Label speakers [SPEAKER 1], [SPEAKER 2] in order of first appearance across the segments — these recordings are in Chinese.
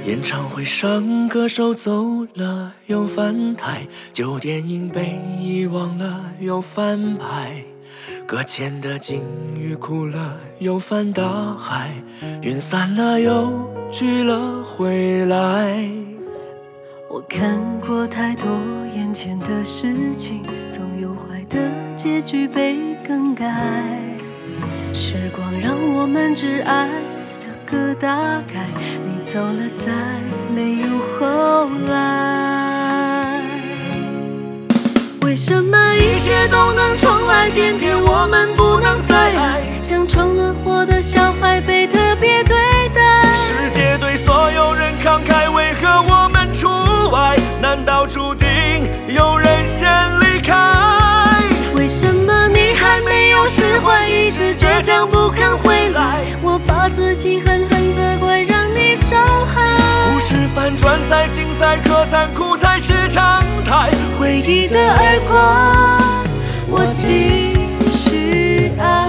[SPEAKER 1] 演唱会上歌手走了又翻台，旧电影被遗忘了又翻拍，搁浅的鲸鱼哭了又翻大海，云散了又聚了回来。
[SPEAKER 2] 我看过太多眼前的事情，总有坏的结局被更改。时光让我们只爱了个大概，你走了再没有后来。为什么一切都能重来，偏偏我们不能再爱？像闯了祸的小孩被特别对待。
[SPEAKER 1] 世界对所有人慷慨，为何我们除外？难道注定有人先离开？
[SPEAKER 2] 为什么你还没有释怀，一直倔强不肯回来？我把自己狠狠责怪，让你受害。
[SPEAKER 1] 故事反转再精彩，可残酷才是常态。
[SPEAKER 2] 回忆的耳光，我继续爱。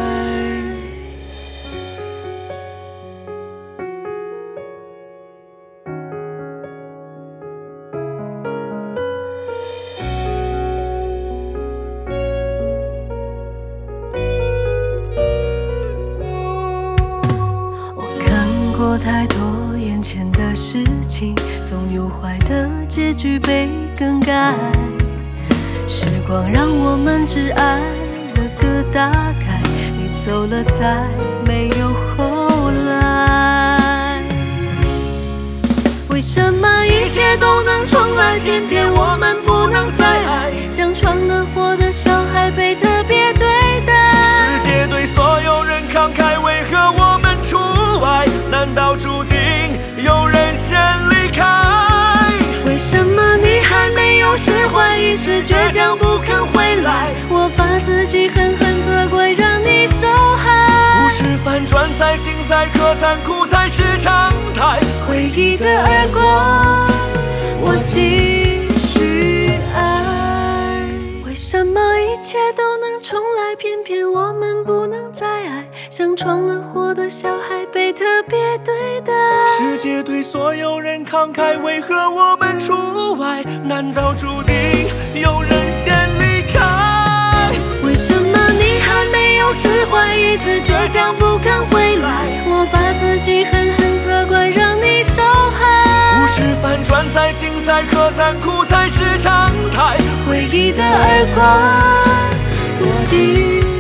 [SPEAKER 2] 过太多眼前的事情，总有坏的结局被更改。时光让我们只爱了个大概，你走了再没有后来。为什么一切都能重来，偏偏我们不能再爱？像闯了祸的小孩被特别对待。
[SPEAKER 1] 世界对所有人慷慨，为何我们除外？难道注定有人先离开？
[SPEAKER 2] 为什么你还没有释怀，一直倔强不肯回来？我把自己狠狠责怪，让你受害。
[SPEAKER 1] 故事反转再精彩，可残酷才是常态。
[SPEAKER 2] 回忆的耳光，我继续爱。为什么一切都能重来，偏偏我们不能再爱？像闯了祸的小孩被特别对待。
[SPEAKER 1] 世界对所有人慷慨，为何我们除外？难道注定有人先离开？
[SPEAKER 2] 为什么你还没有释怀，一直倔强不肯回来？我把自己狠狠责怪，让你受害。
[SPEAKER 1] 故事反转再精彩，可残酷才是常态。
[SPEAKER 2] 回忆的耳光，我继续